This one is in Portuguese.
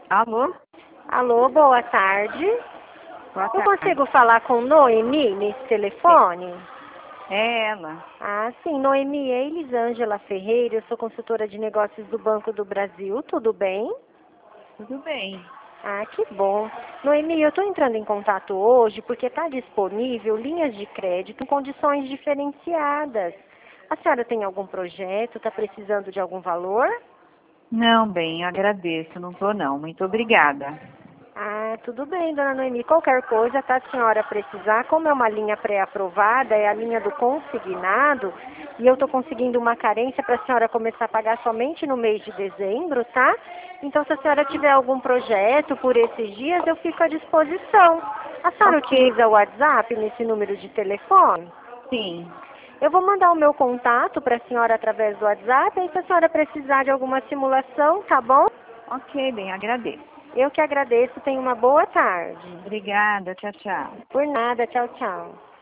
Alô? Alô, boa tarde. Boa Eu tarde. consigo falar com Noemi nesse telefone? É ela. Ah, sim, Noemi, é Elisângela Ferreira, eu sou consultora de negócios do Banco do Brasil, tudo bem? Tudo bem. Ah, que bom. Noemi, eu estou entrando em contato hoje porque está disponível linhas de crédito em condições diferenciadas. A senhora tem algum projeto, está precisando de algum valor? Não, bem, eu agradeço. Não tô não. Muito obrigada. Ah, tudo bem, dona Noemi. Qualquer coisa, tá, a senhora precisar, como é uma linha pré-aprovada, é a linha do consignado, e eu estou conseguindo uma carência para a senhora começar a pagar somente no mês de dezembro, tá? Então, se a senhora tiver algum projeto por esses dias, eu fico à disposição. A senhora Ok. utiliza o WhatsApp nesse número de telefone? Sim. Eu vou mandar o meu contato para a senhora através do WhatsApp, e se a senhora precisar de alguma simulação, tá bom? Ok, bem, agradeço. Eu que agradeço, tenha uma boa tarde. Obrigada. Tchau, tchau. Por nada, tchau, tchau.